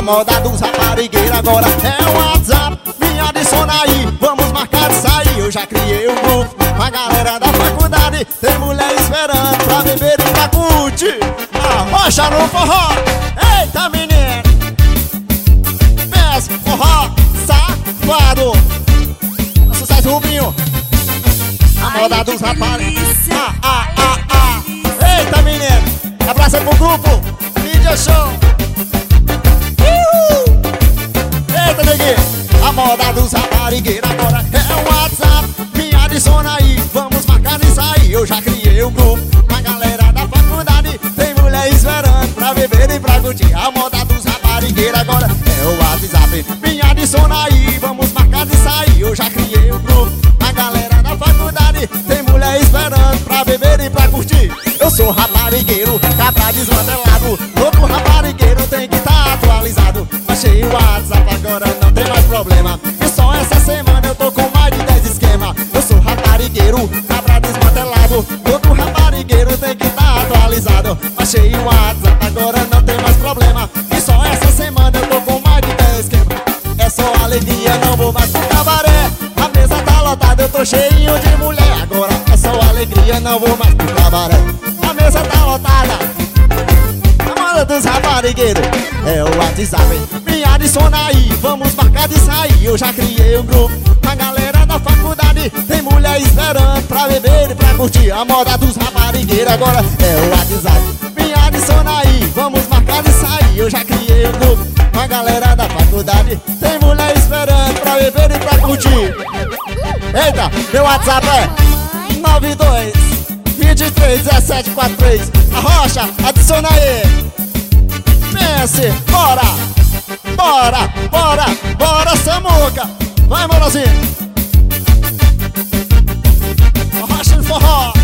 A moda dos raparigueiros agora é o WhatsApp. Me adiciona aí, vamos marcar de sair. Eu já criei um grupo com a galera da faculdade. Tem mulher esperando pra beber e pra curtir. Arrocha no forró, eita menino, peça forró safado. Sucesso Rubinho. A moda dos raparigueiros. Eita menino, abraça pro grupo Mídia Show. Eita neguinho. A moda dos raparigueiros agora é o WhatsApp. Me adiciona aí, vamos marcar de sair. Eu já criei um grupo com a galera da faculdade. Tem mulher esperando pra beber e pra curtir. A moda dos raparigueiros agora é o WhatsApp. Me adiciona aí, vamos marcar de sair. Eu já criei um grupo com a galera da faculdade. Tem mulher esperando pra beber e pra curtir. Eu sou raparigueiro, cabra desmantelado. Todo raparigueiro tem que estar atualizado. Baixei o WhatsApp, agora não tem mais problema. E só essa semana eu tô com mais de 10 esquemas. Eu sou raparigueiro, cabra desmantelado. Todo raparigueiro tem que estar atualizado. Baixei o WhatsApp, agora não tem mais problema. E só essa semana eu tô com mais de 10 esquemas. É só alegria, não vou mais pro cabaré. A mesa tá lotada, eu tô cheinho de mulher. Agora é só alegria, não vou mais pro cabaré. A mesa tá lotada. A moda dos raparigueiros é o WhatsApp. Me adiciona aí, vamos marcar de sair. Eu já criei um grupo com a galera da faculdade. Tem mulher esperando pra beber e pra curtir. A moda dos raparigueiros agora é o WhatsApp. Me adiciona aí, vamos marcar de sair. Eu já criei um grupo com a galera da faculdade. Tem mulher esperando pra beber e pra curtir. Eita, meu WhatsApp é 92 23 17 43. Arrocha, adiciona aí. Pense, bora, bora, bora, bora Samuca. Vai, morozinho. Arrocha no forró.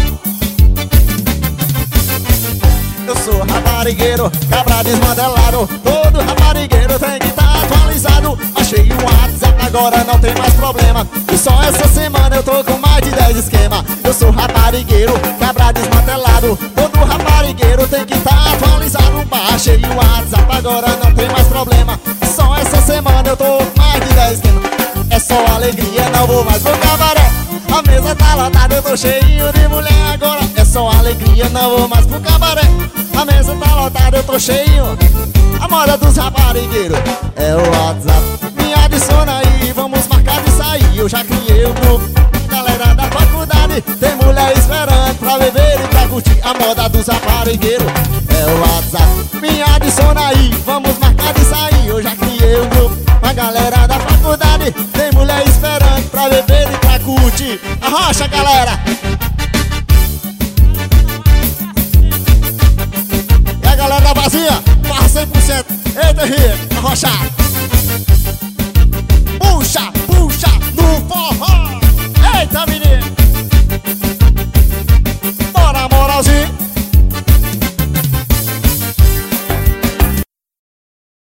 Eu sou raparigueiro, cabra desmantelado. Todo raparigueiro tem que estar atualizado. Achei o WhatsApp, agora não tem mais problema. E só essa semana eu tô com mais de 10 esquemas. Eu sou raparigueiro, cabra desmantelado. Todo raparigueiro tem que estar atualizado. Baixei o WhatsApp, agora não tem mais problema. E só essa semana eu tô com mais de 10 esquemas. É só alegria, não vou mais pro cabaré. A mesa tá lotada, eu tô cheinho de mulher. Agora é só alegria, não vou mais pro cabaré. A mesa tá lotada, eu tô cheinho. A moda dos raparigueiros é o WhatsApp. Me adiciona aí, vamos marcar de sair. Eu já criei um grupo, galera da faculdade. Tem mulher esperando pra beber e pra curtir. A moda dos raparigueiros é o WhatsApp. Me adiciona aí, vamos marcar de sair. Eu já criei um grupo com a galera da faculdade. Tem mulher esperando pra beber e pra curtir. Arrocha, galera!